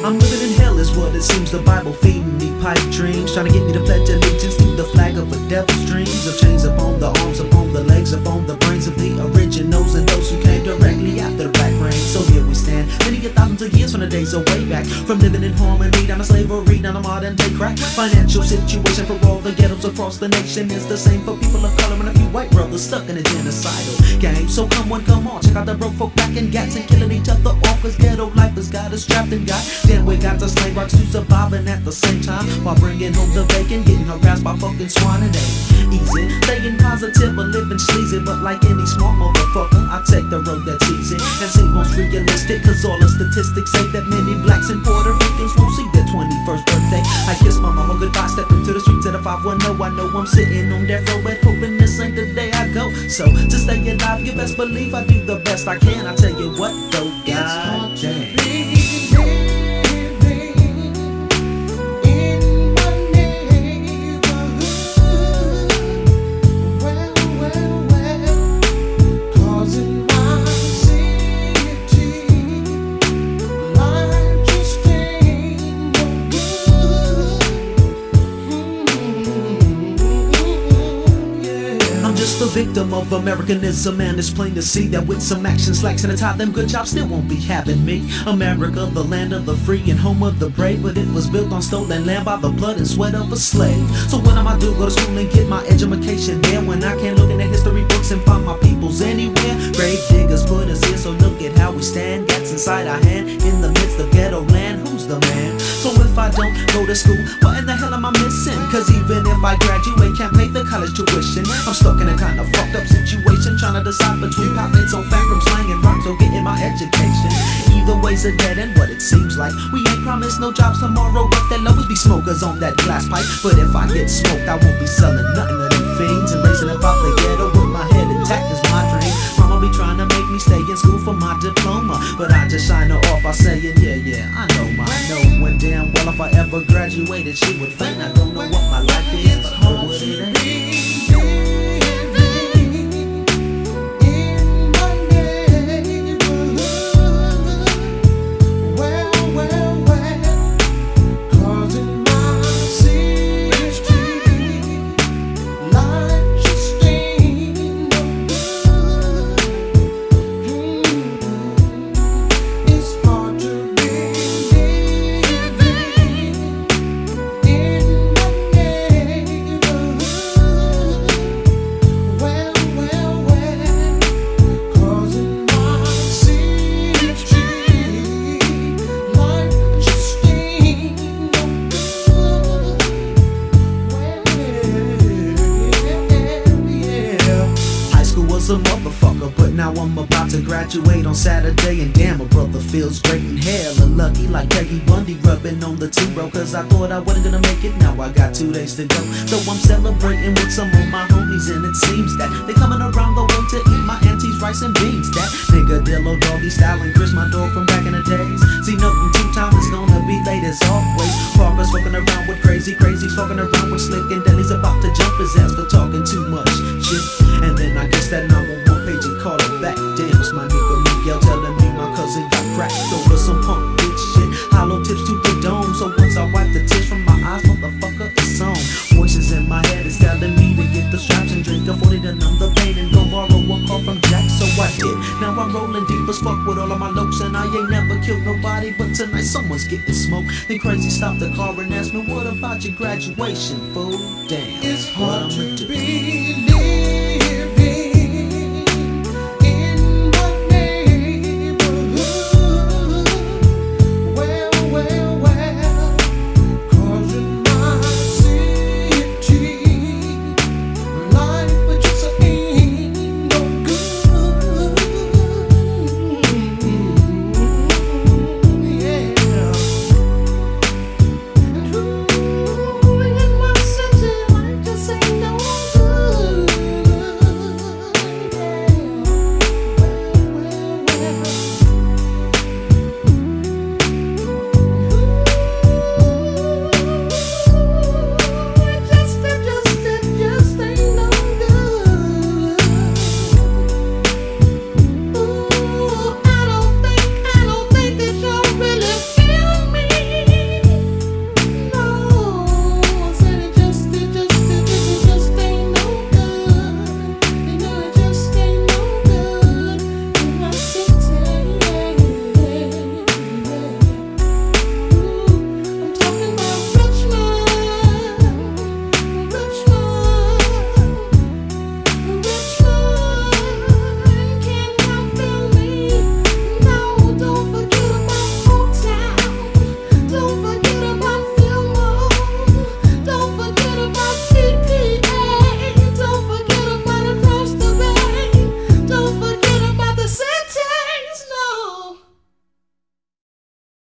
I'm living in hell is what it seems. The Bible feeding me pipe dreams, trying to get me to pledge allegiance to the flag of a devil's dreams. Of chains upon the arms, upon the legs, upon the brains of the originals and those who came directly after the Black Rain. So here we stand, many thousands of years from the days of way back, from living in harmony down to slavery, down to modern day crack. Financial situation for all the ghettos across the nation is the same for people of color and a few white brothers stuck in a genocidal game. So come on, check out the broke folk back in gats and killing each other off, cause ghetto life has got us trapped and got. Then we got to slave rocks to surviving at the same time, while bringing home the bacon, getting harassed by fucking swine. It ain't easy, staying positive but living sleazy. But like any smart motherfucker, I take the road that's easy and seem most realistic, cause all the statistics say that many blacks and Puerto Ricans won't see their 21st birthday. I kiss my mama goodbye, step into the streets at a 510. I know I'm sitting on death row and hoping this ain't the day I go. So to stay alive, you best believe I do the best I can. I tell you what though, God damn. A victim of Americanism, and it's plain to see that with some action slacks and a tie, them good jobs still won't be having me. America, the land of the free and home of the brave, but it was built on stolen land by the blood and sweat of a slave. So what am I do? Go to school and get my education there, when I can't look in the history books and find my peoples anywhere. Grave diggers put us here, so look at how we stand. Gats inside our hand, in the midst of ghetto land. Who's the man? So if I don't go to school, what in the hell am I missing? Cause even if I graduate, can't pay the college tuition. I'm stuck in a kind of fucked up situation, trying to decide between pockets on fat from slanging rocks or getting my education. Either way's a dead end, what it seems like. We ain't promised no jobs tomorrow, but there'll always be smokers on that glass pipe. But if I get smoked, I won't be selling nothing to them fiends, and racing about the ghetto with my head intact is my dream. Mama be trying to make me stay in school for my diploma, but I just sign her off by saying, yeah, I know when damn well if I ever graduated, she would faint. I don't know what my life is, but I know what it ain't. A motherfucker, but now I'm about to graduate on Saturday, and damn, a brother feels great and hella lucky, like Peggy Bundy rubbing on the two-bro, cause I thought I wasn't gonna make it, now I got 2 days to go. So I'm celebrating with some of my homies, and it seems that they coming around the way to eat my auntie's rice and beans. That nigga Dillo Doggy Style and Chris, my dog from back in the days. See, nothing 2 times is gonna be late as always. Parker's fucking around with crazy's fucking around with slick, and Deli's about to jump his ass for talking too much shit. And then I guess that number 1 page and call it back. Damn, it's my nigga Miguel telling me my cousin got cracked over some punk bitch shit. Hollow tips to the dome, so once I wipe the tears from my eyes, motherfucker, it's on. Voices in my head is telling me to get the straps and drink a 40 to numb the pain and go borrow a call from Jack, so I did. Now I'm rolling deep as fuck with all of my lopes, and I ain't never killed nobody, but tonight someone's getting smoked. Then Crazy stopped the car and asked me, what about your graduation, fool? Damn, it's what hard I'ma to do? be